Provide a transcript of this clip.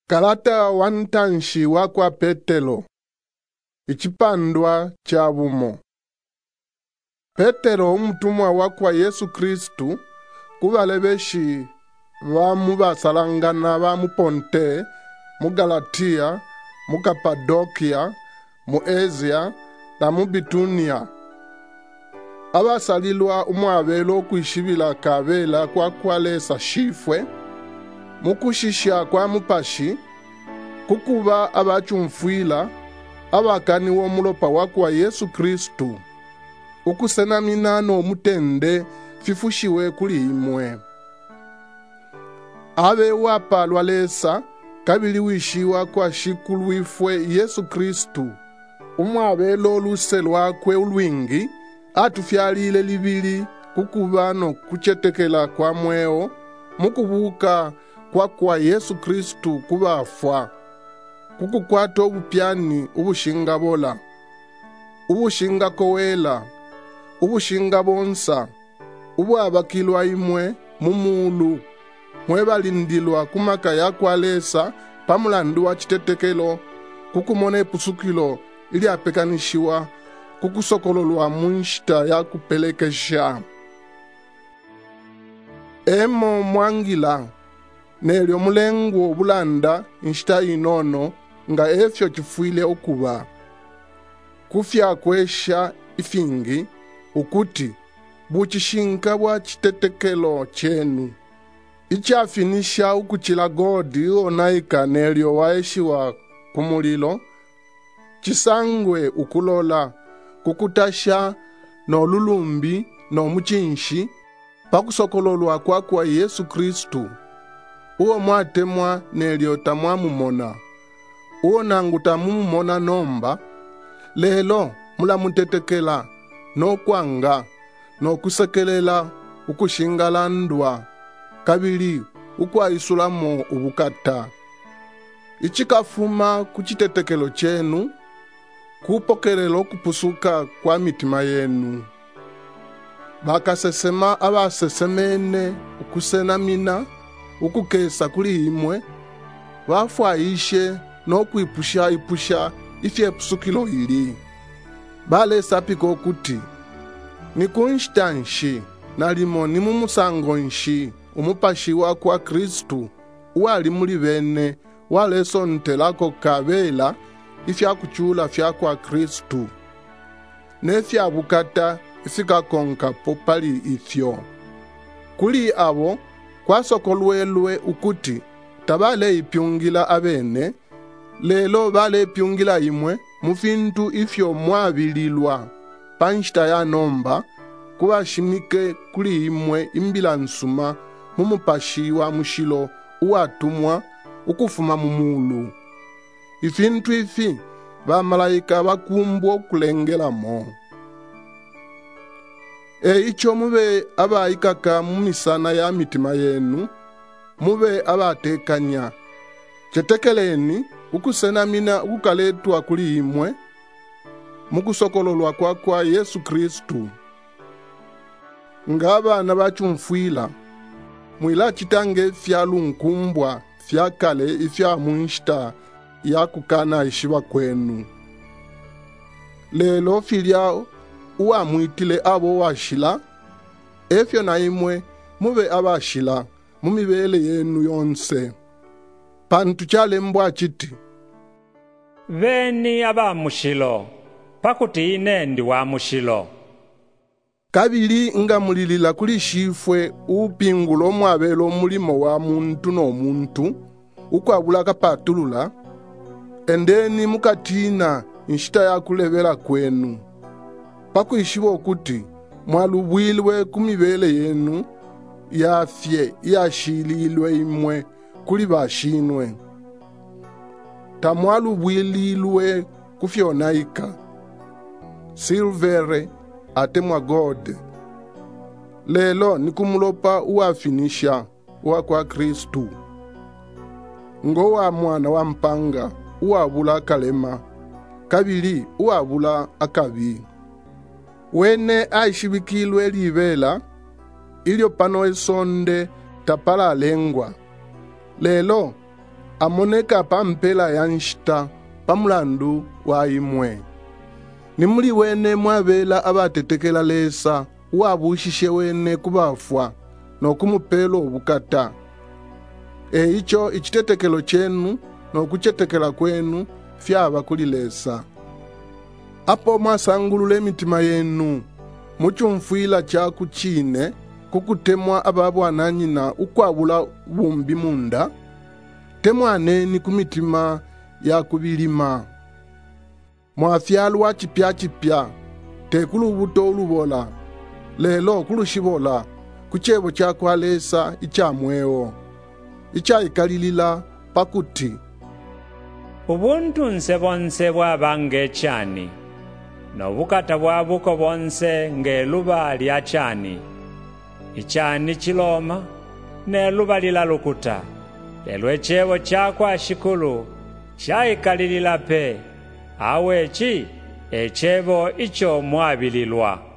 Kalata wantanshi wakwa Petelo. Ichipandwa cha bumo. Petelo umutumwa wakwa Yesu Kristu kubale beshi bamubasalangana ba mu Ponte, mu Galatia, mu Kapadokia, mu Asia na mu Bitunia. Abasalilwa umwabelo kwishibila kabela kwa kwalesa shifwe mukushisha kwa mupashi kukuba abachumfwila abakani womulopa wakwa Yesu Kristu ukusenaminano mutende fifushiwe kuli imwe abe wapalwa lesa kabili wishiwa kwa shikulu ifwe Yesu Kristu umwabelo luse lwakwe ulwingi atufyalile libili kukuba no kuchetekela kwa mweo mukubuka kwa Yesu Kristu kubafwa kukukwata ubupyani ubushinga bola ubushinga kowela ubushinga bonsa ubwabakilwa imwe mumulu mwebalindilwa kumaka yakwalesa pamulandu wa chitetekelo kukumona epusukilo ili apekanishiwa kukusokololwa munshita yakupelekesha emo mwangila nelyo mulengo bulanda nshita inono nga efyo chifwile okuba kufya kwesha ifingi ukuti buchishinka bwa chitetekelo chenu ichafinisha ukuchila godi onaika nelyo waeshiwa kumulilo chisangwe ukulola kukutasha no lulumbi no muchinshi pakusokololwa kwa Yesu Kristu uwo mwatemwa nelyo tamwamumona uwo nangu tamumumona nomba lelo mulamutetekela nokwanga nokusekelela ukushingalandwa kabili ukwayisulamo ubukata ichikafuma kuchitetekelo chenu kupokelela okupusuka kwa mitima yenu bakasesema abasesemene ukusenamina ukukesa kuli imwe bafwaishe nokwipusha ifye pusukilo ili balesa piko kuti nikunshita nshi nalimo ni mumusango nshi umupashi wakwa Kristu wali muli bene waleso ntelako kabela ifyakuchula fyakwa Kristu nefyabukata ifikakonka popali ifyo kuli abo kwasokolwelwe ukuti tabale ipyungila abene lelo bale ipyungila imwe mufintu ifyo mwabililwa panshita ya nomba kubashimike kuli imwe imbila nsuma mumupashi wa mushilo uwatumwa ukufuma mumulu ifintu ifi bamalayika bakumbwa okulengelamo icho mube abayikaka mumisana ya mitima yenu mube abatekanya chetekeleni ukusenamina ukukaletwa kuli imwe mukusokololwa kwa Yesu Kristu ngabana bachumfwila mwila chitange fyalunkumbwa fyakale ifya munshita yakukana ishiba kwenu lelo filyao uwamwitile abo washila efyo na imwe mube abashila mumibele yenu yonse pantu chale mbwa chiti beni abamushilo pakuti ine ndi wa mushilo kabili nga mulilila kuli shifwe upingulo mwabelo mulimo wa muntu no muntu ukwabula kapatulula endeni mukatina nshita yakulebela kwenu pakuishiwa okuti mwalubwilwe kumibele yenu yafye yashililwe imwe kuli bashinwe tamwalubwililwe kufyonaika silvere ate mwa gode lelo nikumulopa uwafinisha wakwa Kristu ngowa mwana wa mpanga uwabula kalema kabili uwabula akabi wene aishibikilwe libela ilyo pano esonde tapala lengwa lelo amoneka pampela ya nshita pamulandu wa imwe. Nimuli wene mwabela abatetekela lesa wabushishe wene kubafwa nokumupelo obukata. Icho ichitetekelo chenu nokuchetekela kwenu fyaba kulilesa. Apo mwasangulule mitima yenu muchumfwila chaku chine kukutemwa ababwana nyina ukwabula bumbi munda. Temwaneni kumitima ya kubilima. Mwafyalwa chipya tekulu buto olubola lelo kulushibola kuchebo chakwalesa ichamweo ichaikalilila pakuti ubuntu nse bonse bwabange chani nobukata bwabuko bonse ngeluba lya chani ichani chiloma neluba lilalukuta lelo echebo chakwa shikulu chaikalilila pe awechi echebo icho mwabililwa.